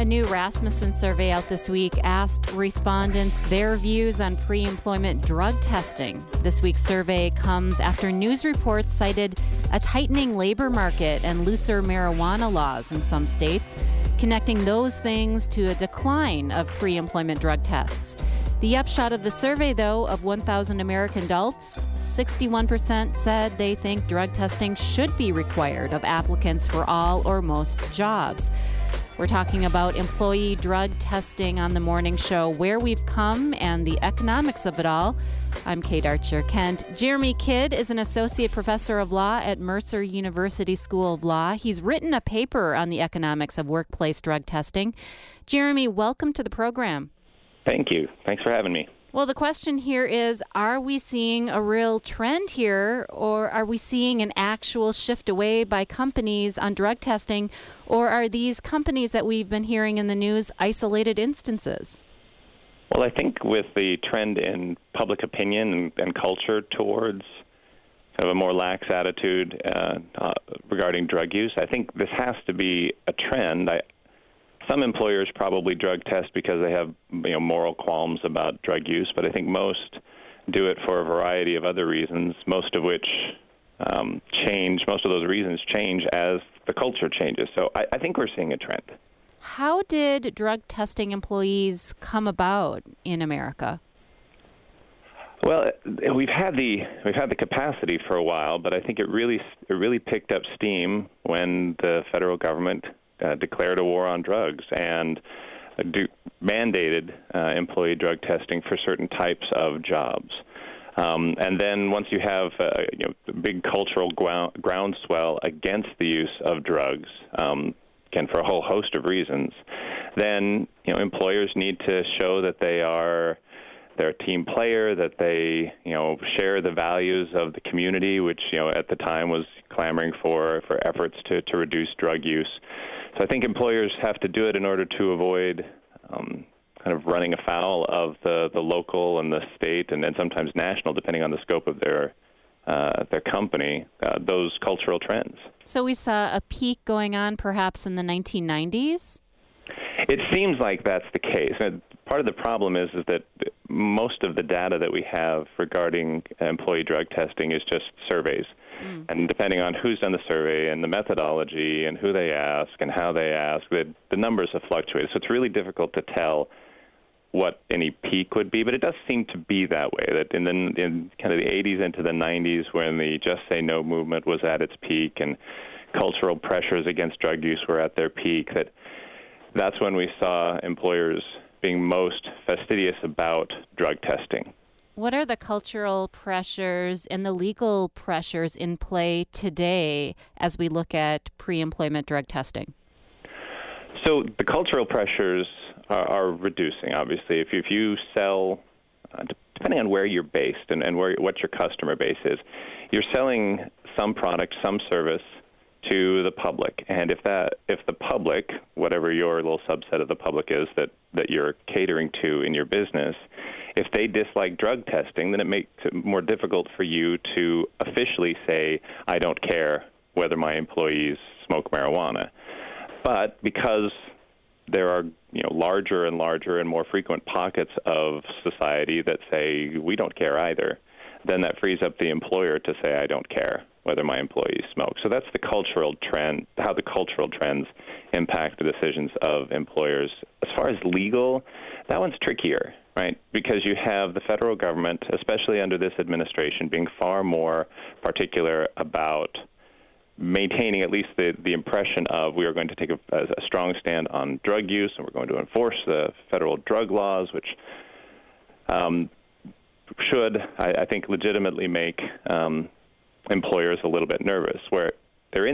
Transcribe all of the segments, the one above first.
A new Rasmussen survey out this week asked respondents their views on pre-employment drug testing. This week's survey comes after news reports cited a tightening labor market and looser marijuana laws in some states, connecting those things to a decline of pre-employment drug tests. The upshot of the survey, though, of 1,000 American adults, 61% said they think drug testing should be required of applicants for all or most jobs. We're talking about employee drug testing on the morning show, where we've come and the economics of it all. I'm Kate Archer-Kent. Jeremy Kidd is an associate professor of law at Mercer University School of Law. He's written a paper on the economics of workplace drug testing. Jeremy, welcome to the program. Thank you. Thanks for having me. Well, the question here is, are we seeing a real trend here, or are we seeing an actual shift away by companies on drug testing, or are these companies that we've been hearing in the news isolated instances? Well, I think with the trend in public opinion and culture towards kind of a more lax attitude regarding drug use, I think this has to be a trend. Some employers probably drug test because they have moral qualms about drug use, but I think most do it for a variety of other reasons, most of which most of those reasons change as the culture changes. So I think we're seeing a trend. How did drug testing employees come about in America? Well, we've had the capacity for a while, but I think it really picked up steam when the federal government declared a war on drugs and mandated employee drug testing for certain types of jobs. And then once you have a big cultural groundswell against the use of drugs, again, for a whole host of reasons, then employers need to show that they're a team player, that they share the values of the community, which at the time was clamoring for efforts to reduce drug use. So I think employers have to do it in order to avoid kind of running afoul of the local and the state and then sometimes national, depending on the scope of their company, those cultural trends. So we saw a peak going on perhaps in the 1990s? It seems like that's the case. And part of the problem is that most of the data that we have regarding employee drug testing is just surveys. And depending on who's done the survey and the methodology and who they ask and how they ask, the numbers have fluctuated. So it's really difficult to tell what any peak would be, but it does seem to be that way, that in kind of the 80s into the 90s when the Just Say No movement was at its peak and cultural pressures against drug use were at their peak, that's when we saw employers being most fastidious about drug testing. What are the cultural pressures and the legal pressures in play today as we look at pre-employment drug testing? So the cultural pressures are reducing, obviously. If you sell, depending on where you're based and what your customer base is, you're selling some product, some service to the public. And if the public, whatever your little subset of the public is that you're catering to in your business, if they dislike drug testing, then it makes it more difficult for you to officially say, I don't care whether my employees smoke marijuana. But because there are larger and larger and more frequent pockets of society that say, we don't care either, then that frees up the employer to say, I don't care whether my employees smoke. So that's the cultural trend, how the cultural trends impact the decisions of employers. As far as legal, that one's trickier, right? Because you have the federal government, especially under this administration, being far more particular about maintaining at least the impression of we are going to take a strong stand on drug use and we're going to enforce the federal drug laws, which should, I think, legitimately make employers a little bit nervous, where they're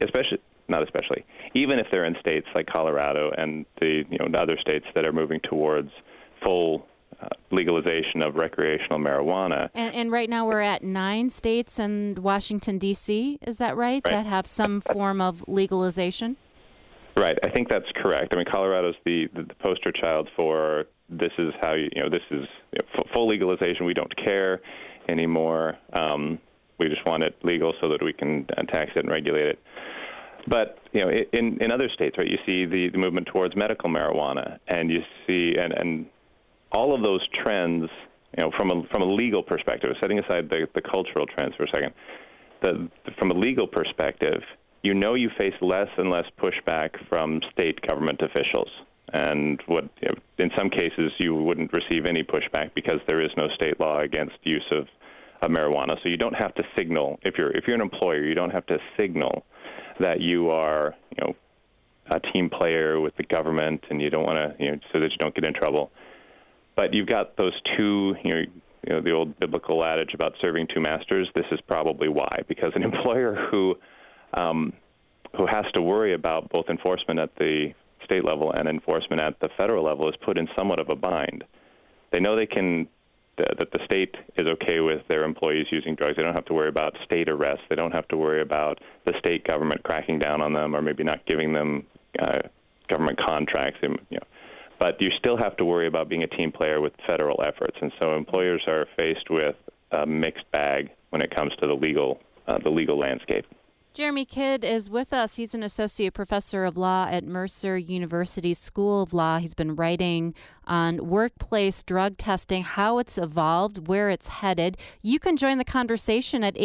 even if they're in states like Colorado and the other states that are moving towards full legalization of recreational marijuana. And right now we're at 9 states and Washington, D.C., is that right? That have some form of legalization? Right, I think that's correct. I mean, Colorado's the poster child for this is how this is full legalization. We don't care anymore. We just want it legal so that we can tax it and regulate it. But in other states, right, you see the movement towards medical marijuana, and you see and all of those trends, from a legal perspective, setting aside the cultural trends for a second, from a legal perspective, you face less and less pushback from state government officials. And in some cases, you wouldn't receive any pushback because there is no state law against use of marijuana. So you don't have to signal, if you're an employer, you don't have to signal that you are, a team player with the government, and you don't want to, so that you don't get in trouble. But you've got those two, the old biblical adage about serving two masters. This is probably why, because an employer who has to worry about both enforcement at the state level and enforcement at the federal level is put in somewhat of a bind. They know that the state is okay with their employees using drugs. They don't have to worry about state arrests. They don't have to worry about the state government cracking down on them or maybe not giving them government contracts. But you still have to worry about being a team player with federal efforts. And so employers are faced with a mixed bag when it comes to the legal landscape. Jeremy Kidd is with us. He's an associate professor of law at Mercer University School of Law. He's been writing on workplace drug testing, how it's evolved, where it's headed. You can join the conversation at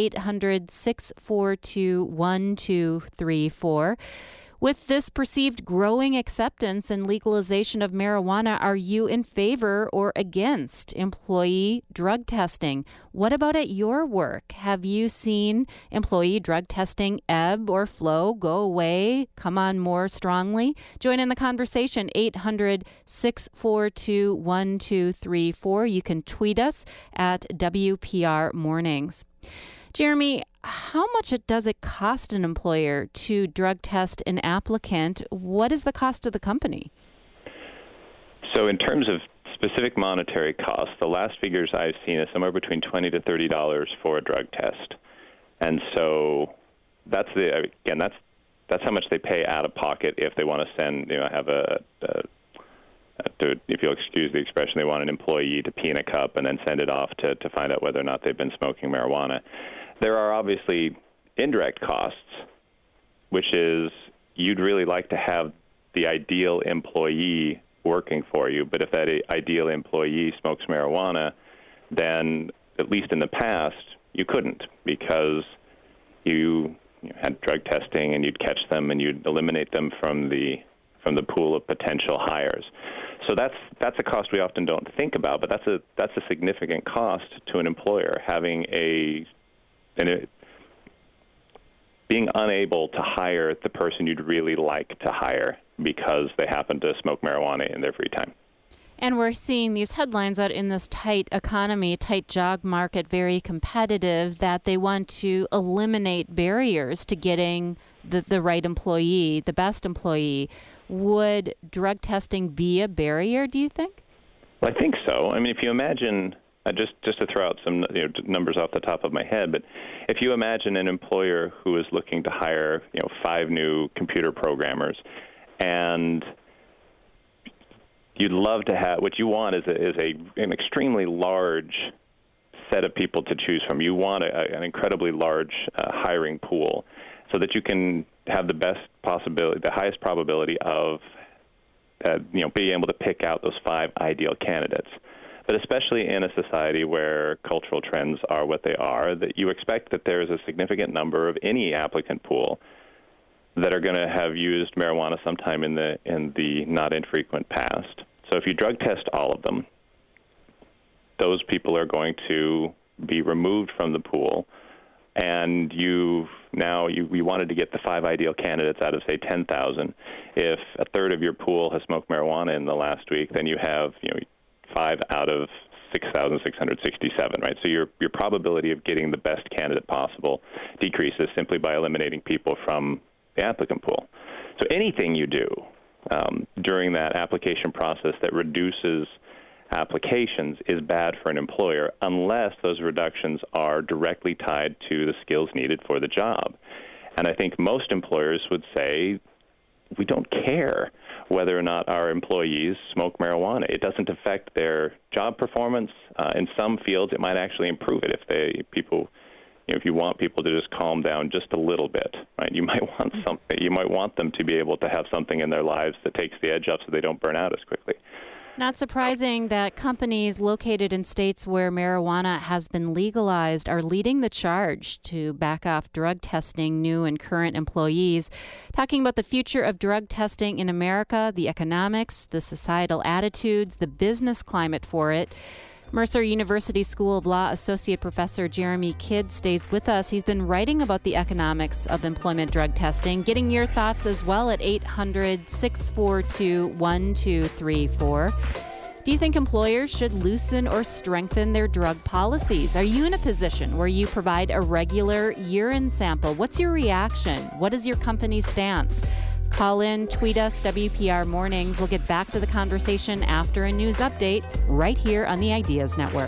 800-642-1234. With this perceived growing acceptance and legalization of marijuana, are you in favor or against employee drug testing? What about at your work? Have you seen employee drug testing ebb or flow, go away, come on more strongly? Join in the conversation, 800-642-1234. You can tweet us at WPR Mornings. Jeremy, how much does it cost an employer to drug test an applicant? What is the cost of the company? So in terms of specific monetary costs, the last figures I've seen is somewhere between $20 to $30 for a drug test. And so that's how much they pay out of pocket if they want to send, if you'll excuse the expression, they want an employee to pee in a cup and then send it off to find out whether or not they've been smoking marijuana. There are obviously indirect costs, which is you'd really like to have the ideal employee working for you, but if that ideal employee smokes marijuana, then at least in the past, you couldn't, because you had drug testing and you'd catch them and you'd eliminate them from the pool of potential hires. So that's a cost we often don't think about, but that's a significant cost to an employer, being unable to hire the person you'd really like to hire because they happen to smoke marijuana in their free time. And we're seeing these headlines out in this tight economy, tight job market, very competitive, that they want to eliminate barriers to getting the right employee, the best employee. Would drug testing be a barrier, do you think? Well, I think so. I mean, if you imagine, just to throw out some numbers off the top of my head, but if you imagine an employer who is looking to hire 5 new computer programmers, and you'd love to have, what you want is an extremely large set of people to choose from. You want an incredibly large hiring pool so that you can have the highest probability of being able to pick out those 5 ideal candidates. But especially in a society where cultural trends are what they are, that you expect that there's a significant number of any applicant pool that are going to have used marijuana sometime in the not infrequent past. So if you drug test all of them, those people are going to be removed from the pool, and you wanted to get the 5 ideal candidates out of, say, 10,000. If a third of your pool has smoked marijuana in the last week, then you have 5 out of 6,667, right? So your probability of getting the best candidate possible decreases simply by eliminating people from the applicant pool. So anything you do during that application process that reduces applications is bad for an employer unless those reductions are directly tied to the skills needed for the job. And I think most employers would say, we don't care whether or not our employees smoke marijuana. It doesn't affect their job performance. In some fields, it might actually improve it if people if you want people to just calm down just a little bit, right? You might want something. You might want them to be able to have something in their lives that takes the edge off, so they don't burn out as quickly. Not surprising that companies located in states where marijuana has been legalized are leading the charge to back off drug testing new and current employees. Talking about the future of drug testing in America, the economics, the societal attitudes, the business climate for it. Mercer University School of Law Associate Professor Jeremy Kidd stays with us. He's been writing about the economics of employment drug testing, getting your thoughts as well at 800-642-1234. Do you think employers should loosen or strengthen their drug policies? Are you in a position where you provide a regular urine sample? What's your reaction? What is your company's stance? Call in, tweet us, WPR Mornings. We'll get back to the conversation after a news update right here on the Ideas Network.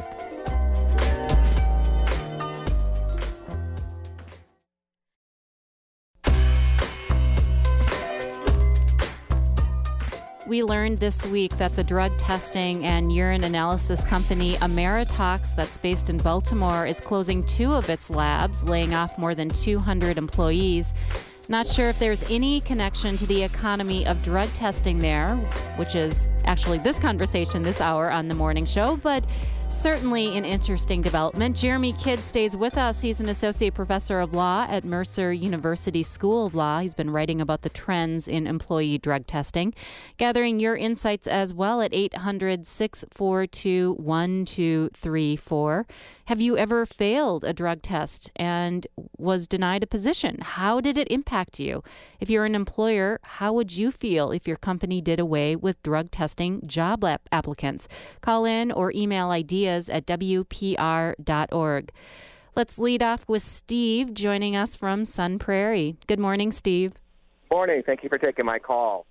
We learned this week that the drug testing and urine analysis company Ameritox, that's based in Baltimore, is closing 2 of its labs, laying off more than 200 employees. Not sure if there's any connection to the economy of drug testing there, which is actually this conversation this hour on the morning show, but certainly an interesting development. Jeremy Kidd stays with us. He's an associate professor of law at Mercer University School of Law. He's been writing about the trends in employee drug testing, gathering your insights as well at 800-642-1234. Have you ever failed a drug test and was denied a position? How did it impact you? If you're an employer, how would you feel if your company did away with drug testing job applicants? Call in or email ideas at WPR.org. Let's lead off with Steve joining us from Sun Prairie. Good morning, Steve. Morning. Thank you for taking my call.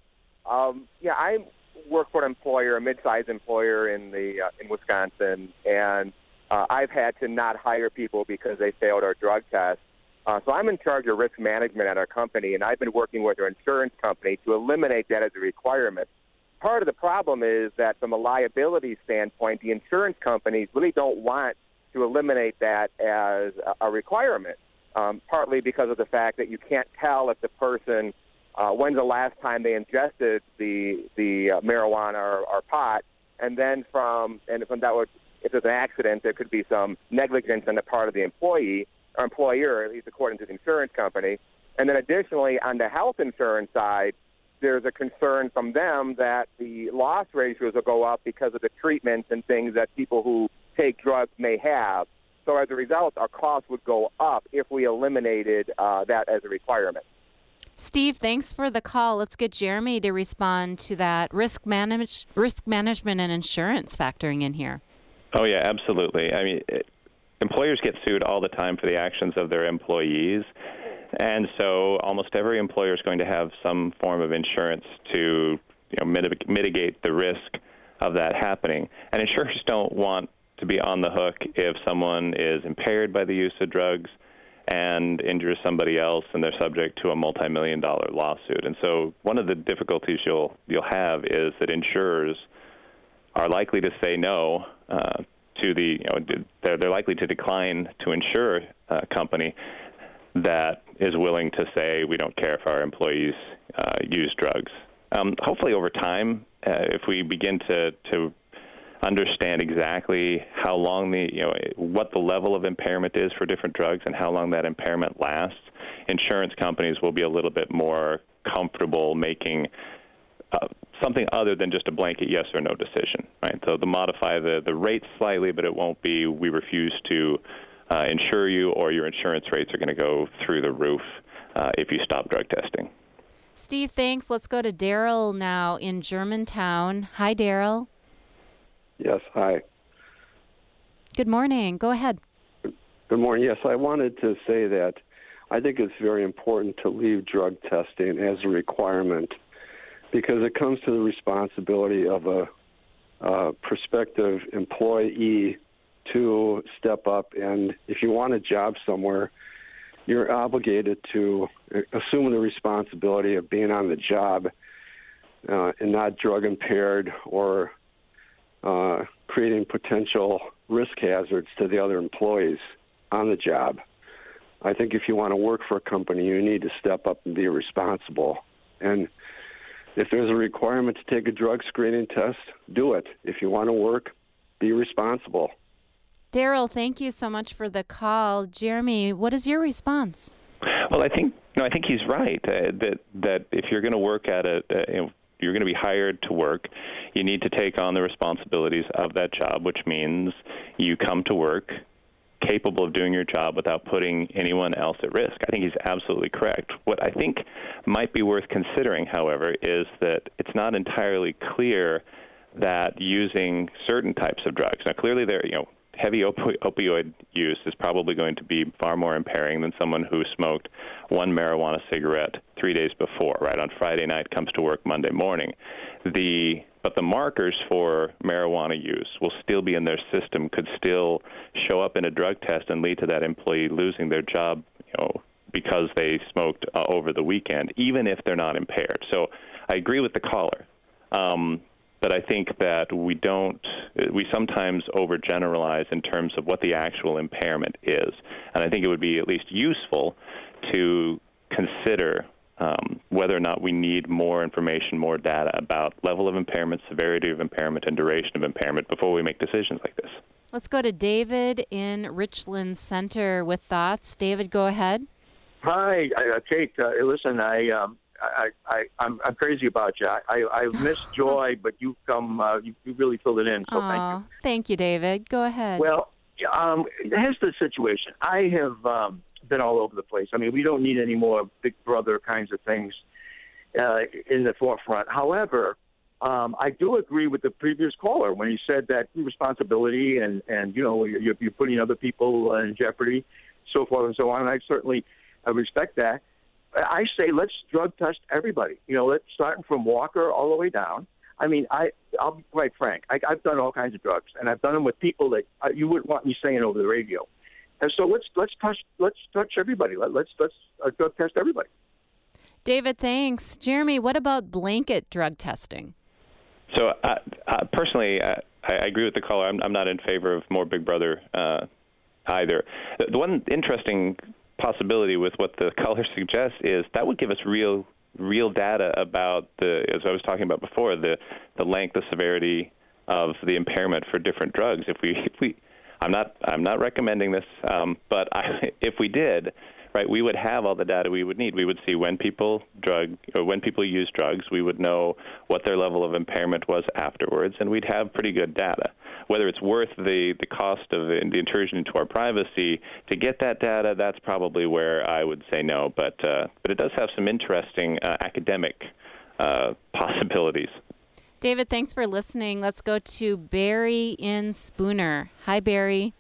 I work for an employer, a mid-sized employer in Wisconsin, and I've had to not hire people because they failed our drug test. So I'm in charge of risk management at our company, and I've been working with our insurance company to eliminate that as a requirement. Part of the problem is that from a liability standpoint, the insurance companies really don't want to eliminate that as a requirement, partly because of the fact that you can't tell if the person, when's the last time they ingested the marijuana or pot, and then from that would, if there's an accident, there could be some negligence on the part of the employee or employer, at least according to the insurance company. And then additionally, on the health insurance side, there's a concern from them that the loss ratios will go up because of the treatments and things that people who take drugs may have. So as a result, our costs would go up if we eliminated that as a requirement. Steve, thanks for the call. Let's get Jeremy to respond to that risk management and insurance factoring in here. Oh, yeah, absolutely. I mean, employers get sued all the time for the actions of their employees. And so almost every employer is going to have some form of insurance to mitigate the risk of that happening. And insurers don't want to be on the hook if someone is impaired by the use of drugs and injures somebody else and they're subject to a multi-million-dollar lawsuit. And so one of the difficulties you'll have is that insurers are likely to say no to they're likely to decline to insure a company that is willing to say we don't care if our employees use drugs. Hopefully over time, if we begin to understand exactly how long what the level of impairment is for different drugs and how long that impairment lasts, insurance companies will be a little bit more comfortable making something other than just a blanket yes or no decision, right? So they'll modify the rates slightly, but it won't be we refuse to insure you or your insurance rates are going to go through the roof if you stop drug testing. Steve, thanks. Let's go to Daryl now in Germantown. Hi, Daryl. Yes, hi. Good morning. Go ahead. Good morning. Yes, I wanted to say that I think it's very important to leave drug testing as a requirement because it comes to the responsibility of a prospective employee to step up, and if you want a job somewhere, you're obligated to assume the responsibility of being on the job and not drug impaired or creating potential risk hazards to the other employees on the job. I think if you want to work for a company, you need to step up and be responsible. And if there's a requirement to take a drug screening test, do it. If you want to work, be responsible. Daryl, thank you so much for the call. Jeremy, what is your response? Well, I think he's right that if you're going to work at it, you're going to be hired to work, you need to take on the responsibilities of that job, which means you come to work capable of doing your job without putting anyone else at risk. I think he's absolutely correct. What I think might be worth considering, however, is that it's not entirely clear that using certain types of drugs. Now, clearly, heavy opioid use is probably going to be far more impairing than someone who smoked one marijuana cigarette 3 days before, right, on Friday night, comes to work Monday morning. But the markers for marijuana use will still be in their system, could still show up in a drug test and lead to that employee losing their job, because they smoked over the weekend, even if they're not impaired. So I agree with the caller. But I think that we sometimes overgeneralize in terms of what the actual impairment is. And I think it would be at least useful to consider whether or not we need more information, more data about level of impairment, severity of impairment, and duration of impairment before we make decisions like this. Let's go to David in Richland Center with thoughts. David, go ahead. Hi, Kate. Listen, I'm crazy about you. I missed Joy, but you really filled it in. So thank you. Thank you, David. Go ahead. Well, here's the situation. I have been all over the place. I mean, we don't need any more Big Brother kinds of things in the forefront. However, I do agree with the previous caller when he said that responsibility and you're putting other people in jeopardy, so forth and so on. And I certainly respect that. I say let's drug test everybody. Let's start from Walker all the way down. I mean, I'll be quite frank. I've done all kinds of drugs, and I've done them with people that you wouldn't want me saying over the radio. And so let's touch everybody. Let's drug test everybody. David, thanks. Jeremy, what about blanket drug testing? So personally, I agree with the caller. I'm not in favor of more Big Brother either. The one interesting possibility with what the caller suggests is that would give us real data about as I was talking about before, the length, the severity of the impairment for different drugs. If we I'm not recommending this, but if we did, right, we would have all the data we would need. We would see when people use drugs. We would know what their level of impairment was afterwards, and we'd have pretty good data. Whether it's worth the cost of the intrusion into our privacy to get that data, that's probably where I would say no. But it does have some interesting academic possibilities. David, thanks for listening. Let's go to Barry in Spooner. Hi, Barry.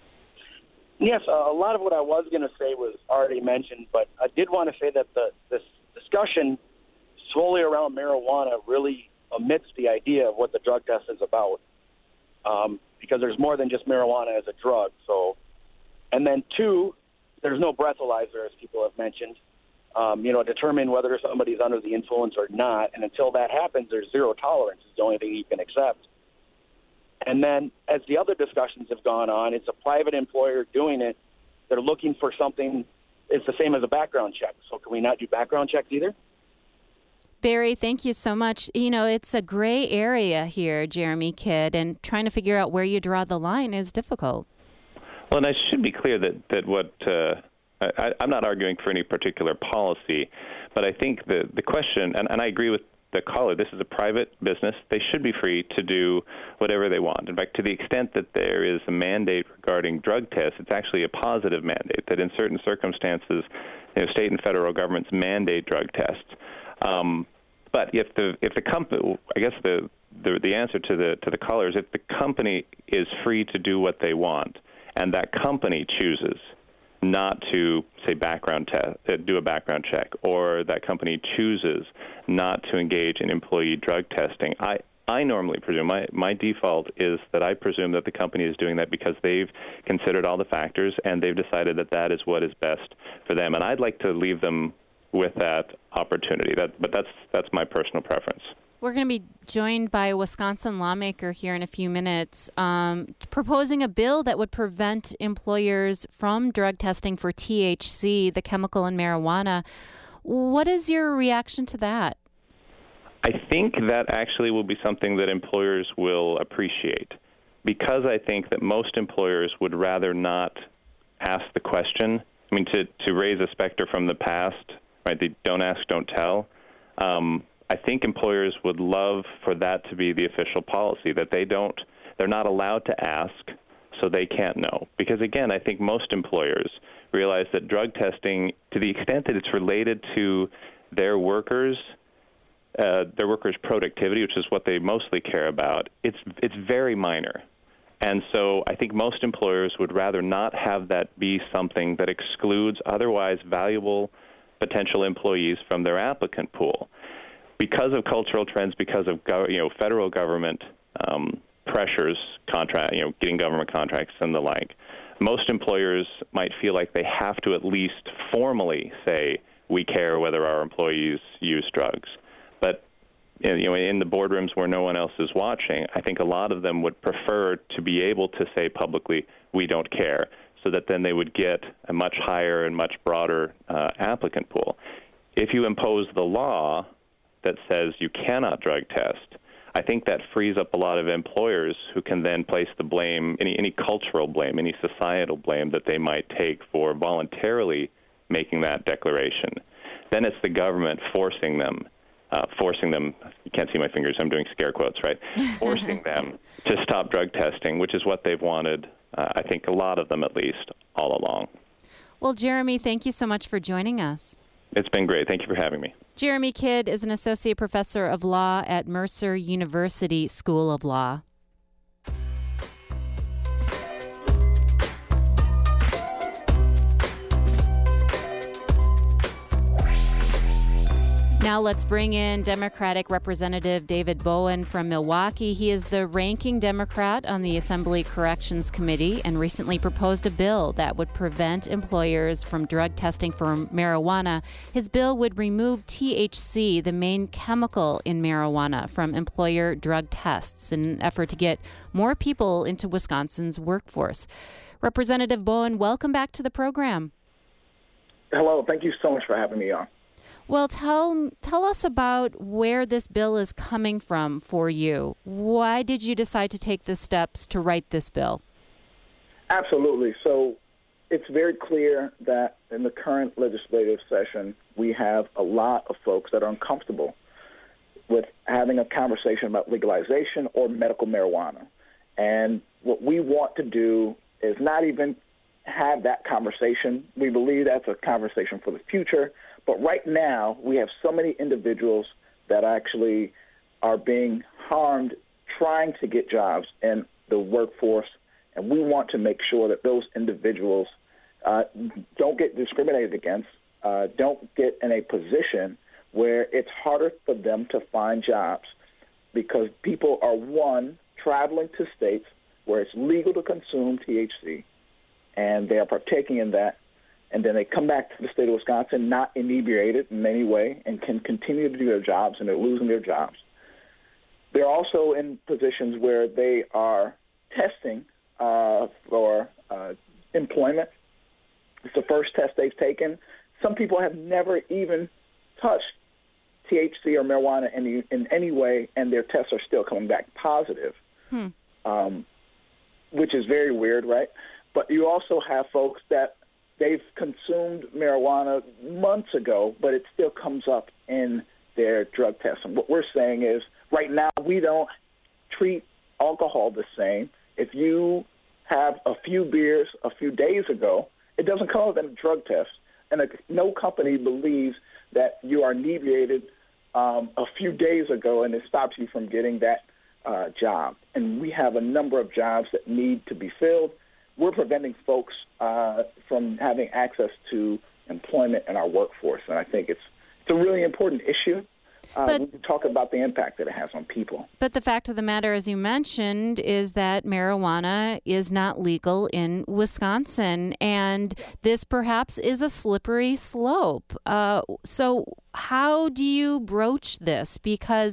Yes, a lot of what I was going to say was already mentioned, but I did want to say that this discussion solely around marijuana really omits the idea of what the drug test is about, because there's more than just marijuana as a drug. So, and then two, there's no breathalyzer, as people have mentioned. Determine whether somebody's under the influence or not, and until that happens, there's zero tolerance. Is the only thing you can accept. And then, as the other discussions have gone on, it's a private employer doing it. They're looking for something. It's the same as a background check. So can we not do background checks either? Barry, thank you so much. It's a gray area here, Jeremy Kidd, and trying to figure out where you draw the line is difficult. Well, and I should be clear that what I'm not arguing for any particular policy, but I think the question, and I agree with the caller, this is a private business. They should be free to do whatever they want. In fact, to the extent that there is a mandate regarding drug tests, it's actually a positive mandate, that in certain circumstances, state and federal governments mandate drug tests. But if the company, I guess the answer to the caller is if the company is free to do what they want, and that company chooses not to, say, do a background check, or that company chooses not to engage in employee drug testing, I normally presume, my default is that I presume that the company is doing that because they've considered all the factors and they've decided that is what is best for them. And I'd like to leave them with that opportunity. But that's my personal preference. We're going to be joined by a Wisconsin lawmaker here in a few minutes, proposing a bill that would prevent employers from drug testing for THC, the chemical in marijuana. What is your reaction to that? I think that actually will be something that employers will appreciate, because I think that most employers would rather not ask the question. I mean, to raise a specter from the past, right? They don't ask, don't tell. I think employers would love for that to be the official policy, that they're not allowed to ask, so they can't know. Because again, I think most employers realize that drug testing, to the extent that it's related to their workers' productivity, which is what they mostly care about, it's very minor. And so I think most employers would rather not have that be something that excludes otherwise valuable potential employees from their applicant pool. Because of cultural trends, because of federal government pressures, getting government contracts and the like, most employers might feel like they have to at least formally say, we care whether our employees use drugs. But in the boardrooms where no one else is watching, I think a lot of them would prefer to be able to say publicly, we don't care, so that then they would get a much higher and much broader applicant pool. If you impose the law that says you cannot drug test, I think that frees up a lot of employers who can then place the blame, any cultural blame, any societal blame that they might take for voluntarily making that declaration. Then it's the government forcing them, you can't see my fingers, I'm doing scare quotes, right? Forcing them to stop drug testing, which is what they've wanted, I think a lot of them at least, all along. Well, Jeremy, thank you so much for joining us. It's been great. Thank you for having me. Jeremy Kidd is an associate professor of law at Mercer University School of Law. Now let's bring in Democratic Representative David Bowen from Milwaukee. He is the ranking Democrat on the Assembly Corrections Committee and recently proposed a bill that would prevent employers from drug testing for marijuana. His bill would remove THC, the main chemical in marijuana, from employer drug tests in an effort to get more people into Wisconsin's workforce. Representative Bowen, welcome back to the program. Hello. Thank you so much for having me on. Well, tell us about where this bill is coming from for you. Why did you decide to take the steps to write this bill? Absolutely. So it's very clear that in the current legislative session, we have a lot of folks that are uncomfortable with having a conversation about legalization or medical marijuana. And what we want to do is not even have that conversation. We believe that's a conversation for the future. But right now, we have so many individuals that actually are being harmed trying to get jobs in the workforce, and we want to make sure that those individuals don't get discriminated against, don't get in a position where it's harder for them to find jobs, because people are, one, traveling to states where it's legal to consume THC, and they are partaking in that. And then they come back to the state of Wisconsin not inebriated in any way and can continue to do their jobs, and they're losing their jobs. They're also in positions where they are testing for employment. It's the first test they've taken. Some people have never even touched THC or marijuana in any way, and their tests are still coming back positive, which is very weird, right? But you also have folks that they've consumed marijuana months ago, but it still comes up in their drug tests. And what we're saying is, right now, we don't treat alcohol the same. If you have a few beers a few days ago, it doesn't come up in a drug test. And no company believes that you are inebriated a few days ago and it stops you from getting that job. And we have a number of jobs that need to be filled. We're preventing folks from having access to employment in our workforce, and I think it's a really important issue. We talk about the impact that it has on people. But the fact of the matter, as you mentioned, is that marijuana is not legal in Wisconsin, and this perhaps is a slippery slope. So how do you broach this? Because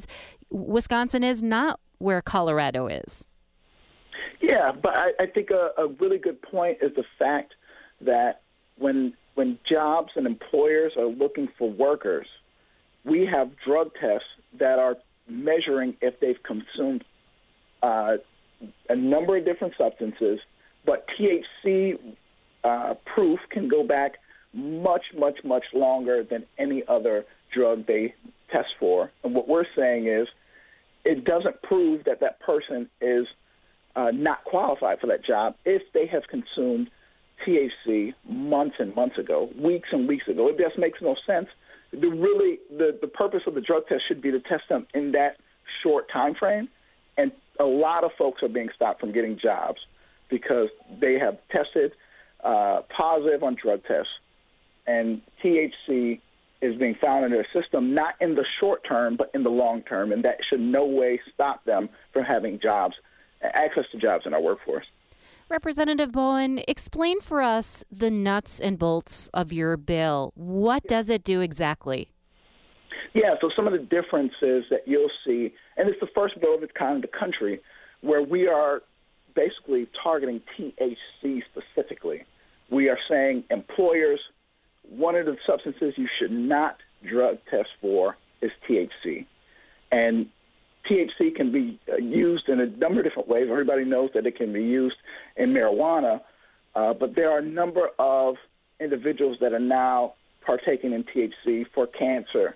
Wisconsin is not where Colorado is. Yeah, but I think a really good point is the fact that when jobs and employers are looking for workers, we have drug tests that are measuring if they've consumed a number of different substances, but THC proof can go back much, much, much longer than any other drug they test for. And what we're saying is it doesn't prove that that person is not qualified for that job if they have consumed THC months and months ago, weeks and weeks ago. It just makes no sense. The purpose of the drug test should be to test them in that short time frame, and a lot of folks are being stopped from getting jobs because they have tested positive on drug tests, and THC is being found in their system, not in the short term, but in the long term, and that should no way stop them from having jobs, access to jobs in our workforce. Representative Bowen, explain for us the nuts and bolts of your bill. What does it do exactly? Yeah, so some of the differences that you'll see, and it's the first bill of its kind in the country, where we are basically targeting THC specifically. We are saying employers, one of the substances you should not drug test for is THC. And THC can be used in a number of different ways. Everybody knows that it can be used in marijuana, but there are a number of individuals that are now partaking in THC for cancer,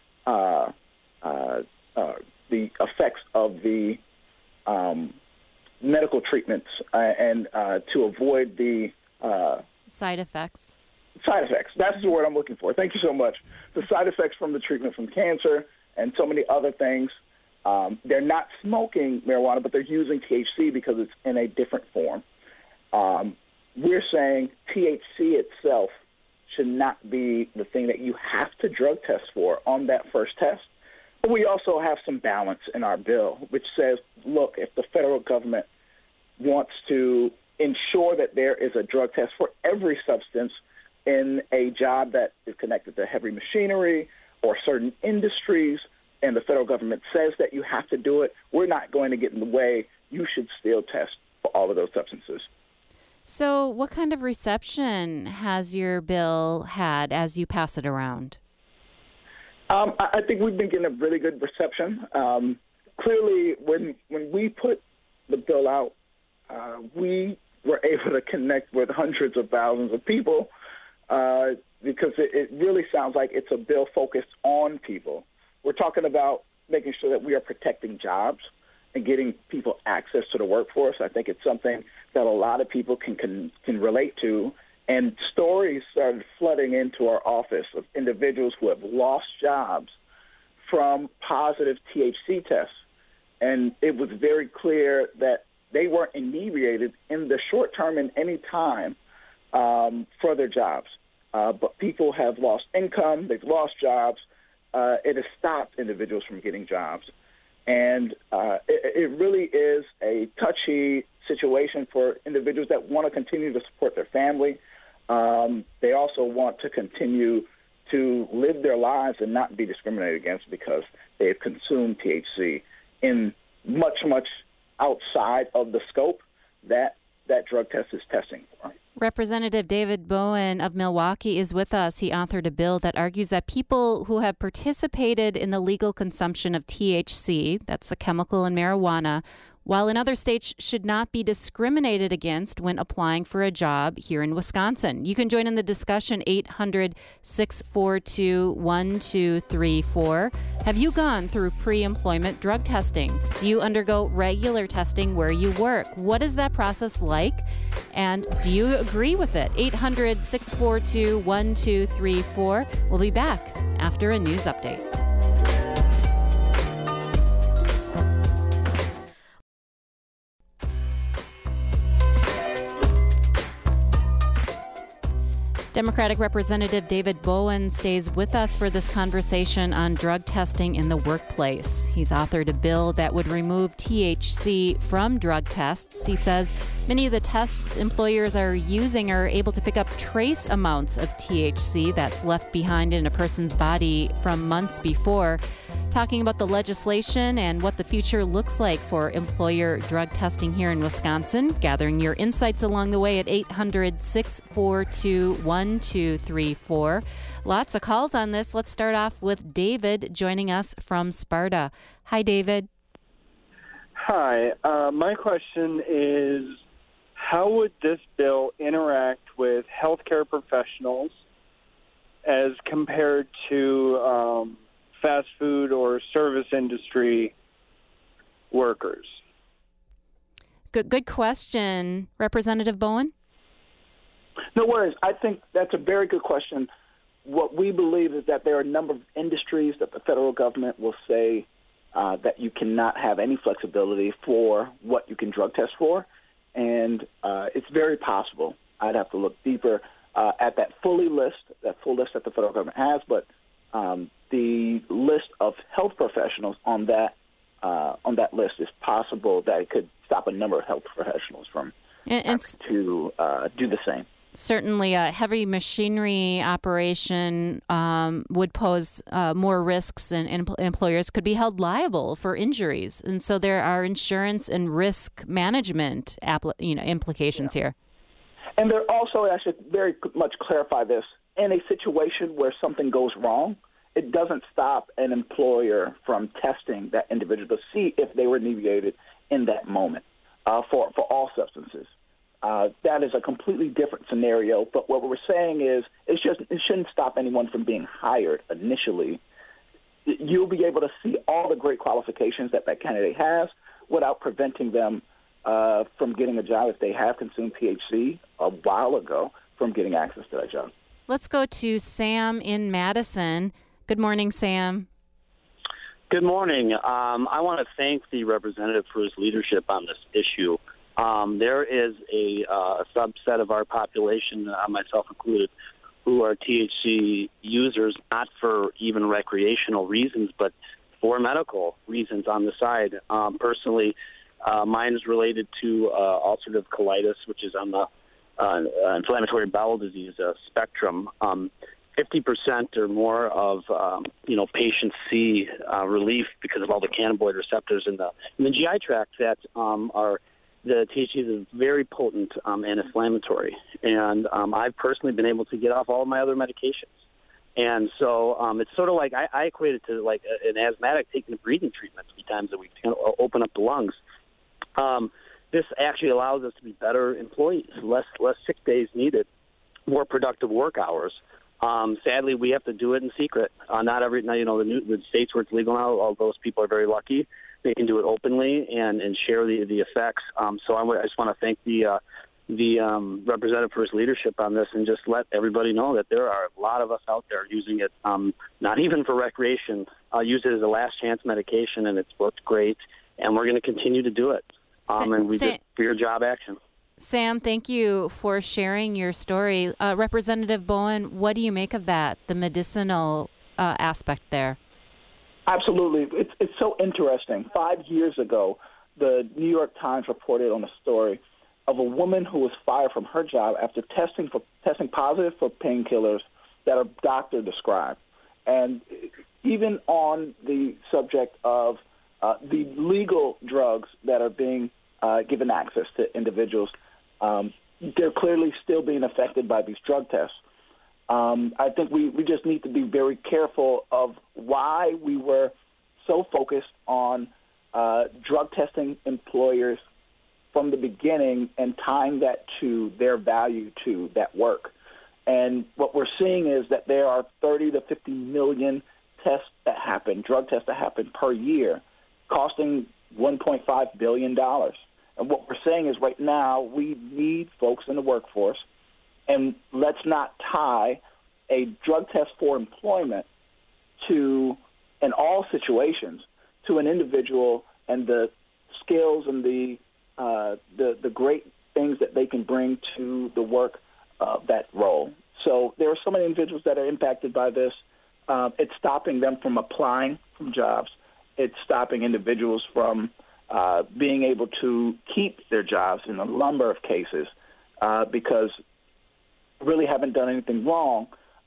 the effects of the medical treatments, and to avoid the side effects. Side effects. That's the word I'm looking for. Thank you so much. The side effects from the treatment from cancer and so many other things. They're not smoking marijuana, but they're using THC because it's in a different form. We're saying THC itself should not be the thing that you have to drug test for on that first test. But we also have some balance in our bill, which says, look, if the federal government wants to ensure that there is a drug test for every substance in a job that is connected to heavy machinery or certain industries, and the federal government says that you have to do it, we're not going to get in the way. You should still test for all of those substances. So what kind of reception has your bill had as you pass it around? I think we've been getting a really good reception. Clearly, when we put the bill out, we were able to connect with hundreds of thousands of people because it really sounds like it's a bill focused on people. We're talking about making sure that we are protecting jobs and getting people access to the workforce. I think it's something that a lot of people can relate to. And stories started flooding into our office of individuals who have lost jobs from positive THC tests. And it was very clear that they weren't inebriated in the short term in any time for their jobs. But people have lost income, they've lost jobs. It has stopped individuals from getting jobs. And it really is a touchy situation for individuals that want to continue to support their family. They also want to continue to live their lives and not be discriminated against because they have consumed THC in much, much outside of the scope that drug test is testing for. Representative David Bowen of Milwaukee is with us. He authored a bill that argues that people who have participated in the legal consumption of THC, that's a chemical in marijuana, while in other states should not be discriminated against when applying for a job here in Wisconsin. You can join in the discussion, 800-642-1234. Have you gone through pre-employment drug testing? Do you undergo regular testing where you work? What is that process like? And do you agree with it? 800-642-1234. We'll be back after a news update. Democratic Representative David Bowen stays with us for this conversation on drug testing in the workplace. He's authored a bill that would remove THC from drug tests. He says many of the tests employers are using are able to pick up trace amounts of THC that's left behind in a person's body from months before. talking about the legislation and what the future looks like for employer drug testing here in Wisconsin. Gathering your insights along the way at 800-642-1234. Lots of calls on this. Let's start off with David joining us from Sparta. Hi, David. Hi. My question is, how would this bill interact with healthcare professionals as compared to fast food or service industry workers? Good question. Representative Bowen? No worries. I think that's a very good question. What we believe is that there are a number of industries that the federal government will say that you cannot have any flexibility for what you can drug test for. And it's very possible. I'd have to look deeper at that full list that the federal government has, but the list of health professionals on that list is possible that it could stop a number of health professionals from having to do the same. Certainly, a heavy machinery operation would pose more risks, and employers could be held liable for injuries. And so there are insurance and risk management implications here. And there also, I should very much clarify this, in a situation where something goes wrong, it doesn't stop an employer from testing that individual to see if they were inebriated in that moment for all substances. That is a completely different scenario, but what we're saying is it shouldn't stop anyone from being hired initially. You'll be able to see all the great qualifications that candidate has without preventing them from getting a job if they have consumed THC a while ago from getting access to that job. Let's go to Sam in Madison. Good morning, Sam. Good morning. I want to thank the representative for his leadership on this issue. There is a subset of our population, myself included, who are THC users, not for even recreational reasons, but for medical reasons on the side. Personally, mine is related to ulcerative colitis, which is on the inflammatory bowel disease spectrum. 50% or more of patients see relief because of all the cannabinoid receptors in the GI tract that are. The THC is very potent and inflammatory, and I've personally been able to get off all of my other medications. And so it's sort of like I equate it to like an asthmatic taking a breathing treatment 3 times a week to open up the lungs. This actually allows us to be better employees, less sick days needed, more productive work hours. Sadly, we have to do it in secret. Not every, the states where it's legal now, all those people are very lucky. They can do it openly and share the effects. So I just want to thank the representative for his leadership on this, and just let everybody know that there are a lot of us out there using it, not even for recreation. Use it as a last chance medication, and it's worked great. And we're going to continue to do it. And we did for your job action. Sam, thank you for sharing your story. Representative Bowen, what do you make of that, the medicinal aspect there? Absolutely. It's so interesting. 5 years ago, the New York Times reported on a story of a woman who was fired from her job after testing positive for painkillers that a doctor described. And even on the subject of the legal drugs that are being given access to individuals, they're clearly still being affected by these drug tests. I think we just need to be very careful of why we were so focused on drug testing employers from the beginning and tying that to their value to that work. And what we're seeing is that there are 30 to 50 million tests that happen, drug tests that happen per year, costing $1.5 billion. And what we're saying is right now we need folks in the workforce, and let's not tie a drug test for employment to, in all situations, to an individual and the skills and the great things that they can bring to the work of that role. So there are so many individuals that are impacted by this. It's stopping them from applying for jobs. It's stopping individuals from being able to keep their jobs in a number of cases because really haven't done anything wrong,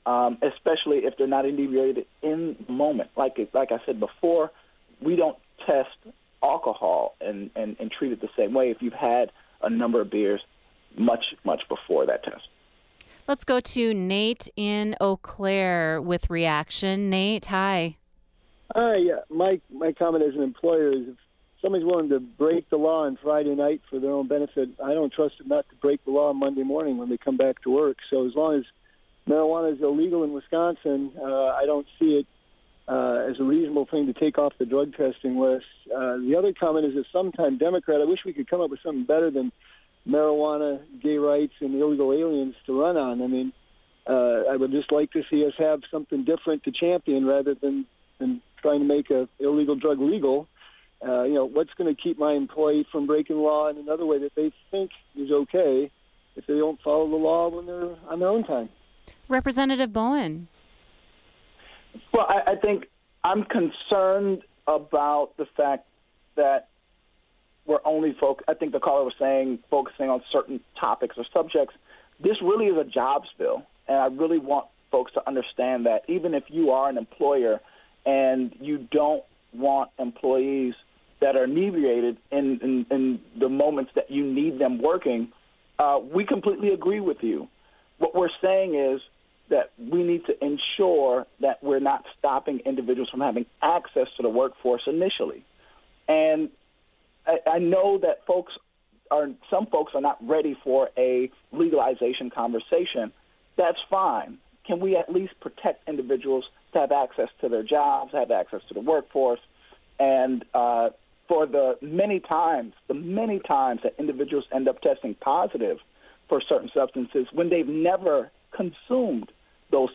especially if they're not inebriated in the moment. Like I said before, we don't test alcohol and treat it the same way if you've had a number of beers much before that test. Let's go to Nate in Eau Claire with reaction. Nate, hi. Hi, yeah. My comment as an employer is if somebody's willing to break the law on Friday night for their own benefit, I don't trust them not to break the law on Monday morning when they come back to work. So as long as marijuana is illegal in Wisconsin, I don't see it as a reasonable thing to take off the drug testing list. The other comment is that sometime Democrat, I wish we could come up with something better than marijuana, gay rights, and illegal aliens to run on. I mean, I would just like to see us have something different to champion rather than trying to make a illegal drug legal. What's going to keep my employee from breaking law in another way that they think is okay if they don't follow the law when they're on their own time? Representative Bowen. Well, I think I'm concerned about the fact that we're only I think the caller was saying focusing on certain topics or subjects. This really is a jobs bill, and I really want folks to understand that even if you are an employer and you don't want employees that are inebriated in the moments that you need them working, we completely agree with you. What we're saying is that we need to ensure that we're not stopping individuals from having access to the workforce initially. And I know that some folks are not ready for a legalization conversation. That's fine. Can we at least protect individuals to have access to their jobs, have access to the workforce, and for the many times that individuals end up testing positive for certain substances when they've never consumed those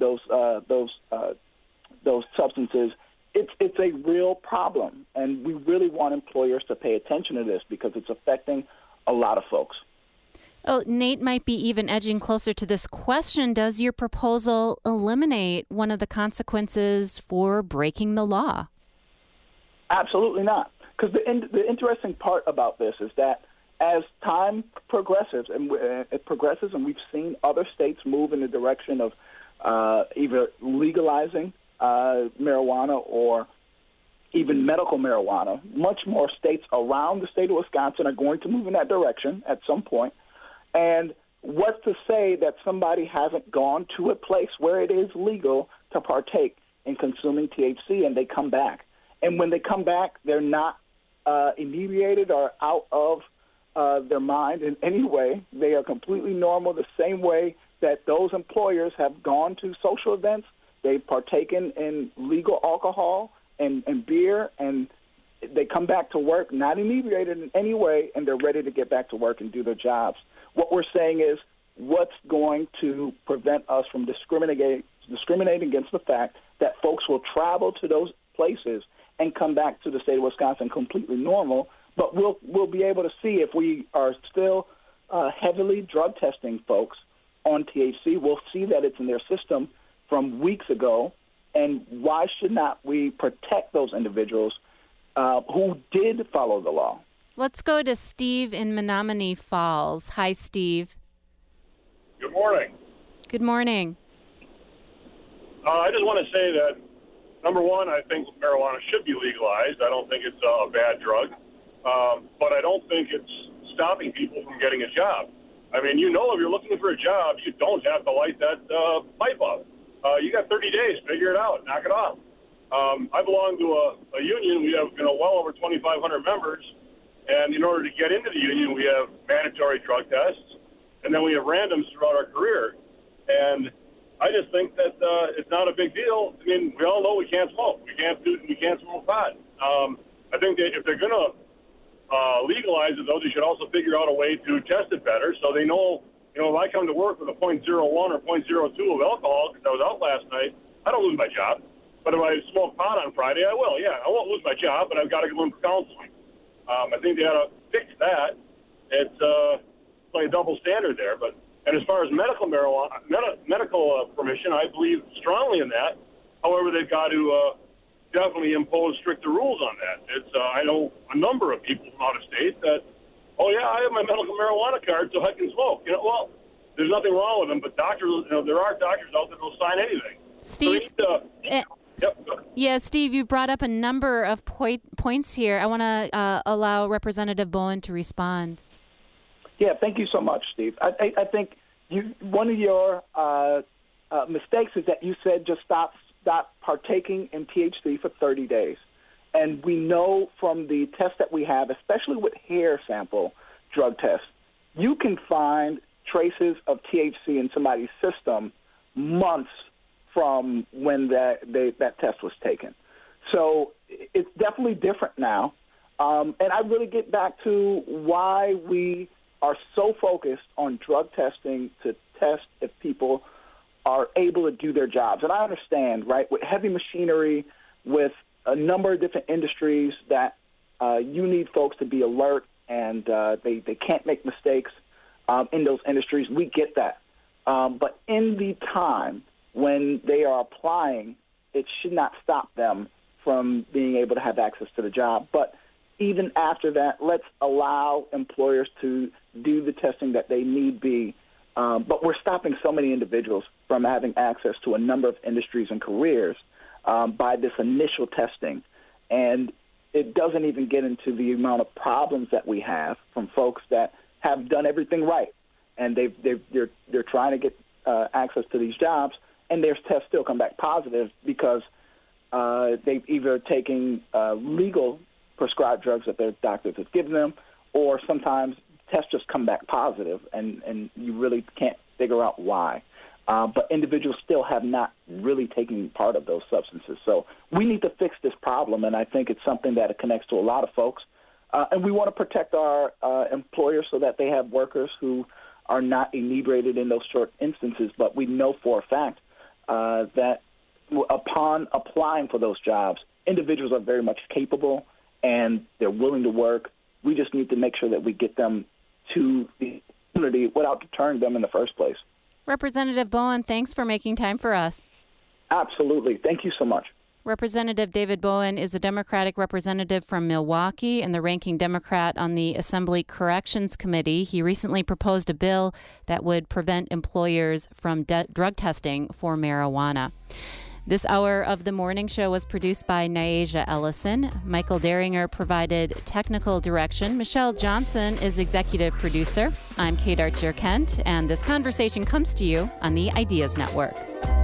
substances, it's a real problem, and we really want employers to pay attention to this because it's affecting a lot of folks. Oh, Nate might be even edging closer to this question. Does your proposal eliminate one of the consequences for breaking the law? Absolutely not. Because the interesting part about this is that as time progresses, and we've seen other states move in the direction of either legalizing marijuana or even medical marijuana. Much more states around the state of Wisconsin are going to move in that direction at some point. And what's to say that somebody hasn't gone to a place where it is legal to partake in consuming THC and they come back? And when they come back, they're not inebriated or out of their mind in any way. They are completely normal, the same way that those employers have gone to social events. They've partaken in legal alcohol and beer, and they come back to work not inebriated in any way, and they're ready to get back to work and do their jobs. What we're saying is what's going to prevent us from discriminating against the fact that folks will travel to those places and come back to the state of Wisconsin completely normal, but we'll be able to see if we are still heavily drug testing folks on THC. We'll see that it's in their system from weeks ago, and why should not we protect those individuals who did follow the law? Let's go to Steve in Menominee Falls. Hi, Steve. Good morning. Good morning. I just want to say that, number one, I think marijuana should be legalized. I don't think it's a bad drug, but I don't think it's stopping people from getting a job. I mean, if you're looking for a job, you don't have to light that pipe up. You got 30 days. Figure it out. Knock it off. I belong to a union. We have well over 2,500 members, and in order to get into the union, we have mandatory drug tests, and then we have randoms throughout our career. And I just think that it's not a big deal. I mean, we all know we can't smoke. We can't smoke pot. I think that if they're going to legalize it, though, they should also figure out a way to test it better so they know, if I come to work with a 0.01 or 0.02 of alcohol because I was out last night, I don't lose my job. But if I smoke pot on Friday, I will. Yeah, I won't lose my job, but I've got to go in for counseling. I think they ought to fix that. It's like a double standard there. And as far as medical marijuana, medical permission, I believe strongly in that. However, they've got to definitely impose stricter rules on that. I know a number of people from out of state that, I have my medical marijuana card so I can smoke. Well, there's nothing wrong with them. But doctors, there are doctors out there who'll sign anything. Steve. Yeah, Steve, you brought up a number of points here. I want to allow Representative Bowen to respond. Yeah, thank you so much, Steve. I think one of your mistakes is that you said just stop partaking in THC for 30 days. And we know from the tests that we have, especially with hair sample drug tests, you can find traces of THC in somebody's system months from when that test was taken. So it's definitely different now. And I really get back to why we are so focused on drug testing to test if people are able to do their jobs. And I understand, right, with heavy machinery, with a number of different industries that you need folks to be alert and they can't make mistakes in those industries. We get that. But in the time when they are applying, it should not stop them from being able to have access to the job. But even after that, let's allow employers to do the testing that they need be. But we're stopping so many individuals from having access to a number of industries and careers by this initial testing. And it doesn't even get into the amount of problems that we have from folks that have done everything right. And they're trying to get access to these jobs, and their tests still come back positive because they've either taken legal prescribed drugs that their doctors have given them, or sometimes tests just come back positive, and you really can't figure out why. But individuals still have not really taken part of those substances. So we need to fix this problem, and I think it's something that connects to a lot of folks. And we want to protect our employers so that they have workers who are not inebriated in those short instances. But we know for a fact that upon applying for those jobs, individuals are very much capable and they're willing to work. We just need to make sure that we get them to the community without deterring them in the first place. Representative Bowen, thanks for making time for us. Absolutely. Thank you so much. Representative David Bowen is a Democratic representative from Milwaukee and the ranking Democrat on the Assembly Corrections Committee. He recently proposed a bill that would prevent employers from drug testing for marijuana. This hour of the morning show was produced by Nyasia Ellison. Michael Deringer provided technical direction. Michelle Johnson is executive producer. I'm Kate Archer-Kent, and this conversation comes to you on the Ideas Network.